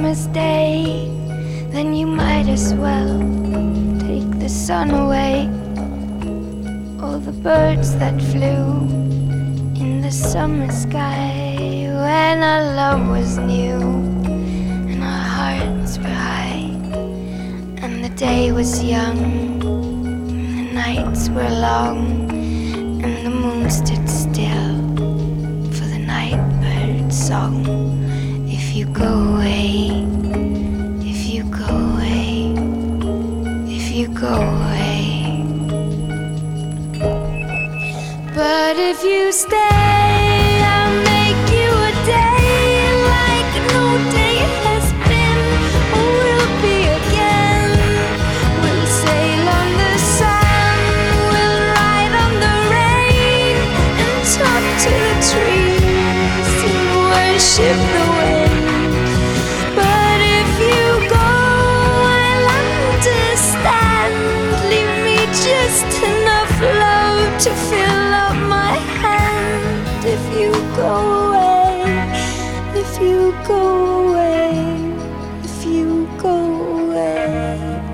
summer's day, then you might as well take the sun away. All the birds that flew in the summer sky when our love was new and our hearts were high, and the day was young and the nights were long, and the moon stood still for the night bird's song. If you go away, if you go away, if you go away, but if you stay, I'll make you a day like no day has been or will be again. We'll sail on the sun, we'll ride on the rain, and talk to the trees and worship the wind. But if you go, I'll understand. Leave me just enough love to fill up my hand. If you go away, if you go away, if you go away,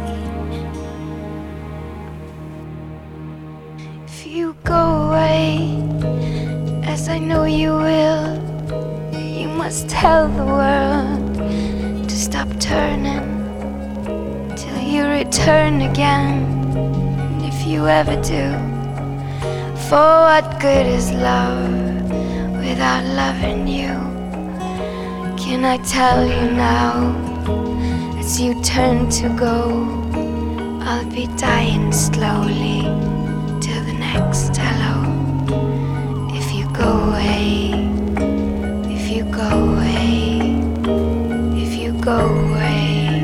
if you go away, as I know you will, you must tell the world to stop turning till you return again. And if you ever do, for what good is love without loving you? Can I tell you now, as you turn to go, I'll be dying slowly till the next hello. If you go away, if you go away, if you go away,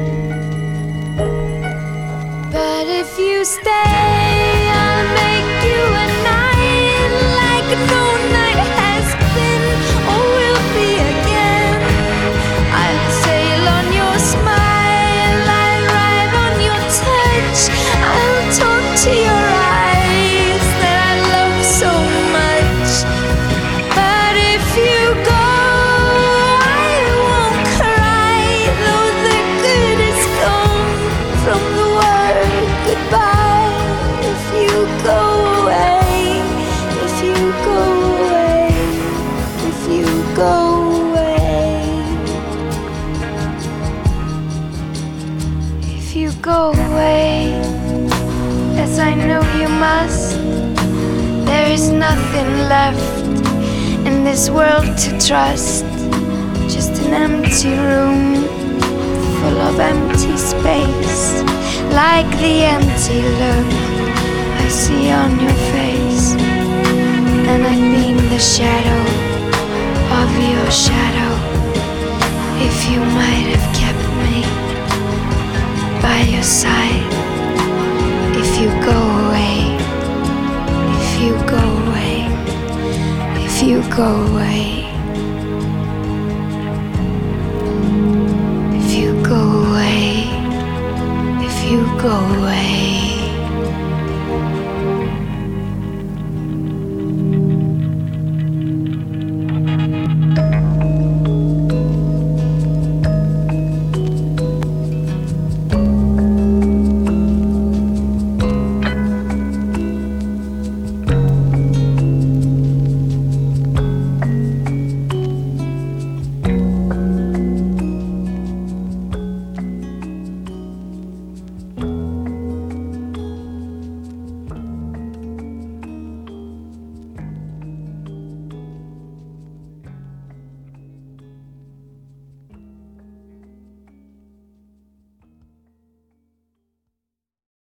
but if you stay, I'll make you a night like no night has been or will be again. I'll sail on your smile, I'll ride on your touch, I'll talk to your eyes that I love so much. But if you go, I won't cry, though the good is gone from the word goodbye. If you go away, if you go away, if you go away, if you go away, as I know you must, there is nothing left in this world to trust. Just an empty room full of empty space, like the empty look I see on your face. And I've been the shadow of your shadow. If you might have kept me by your side. If you go away, if you go away, if you go away, if you go away, if you go away.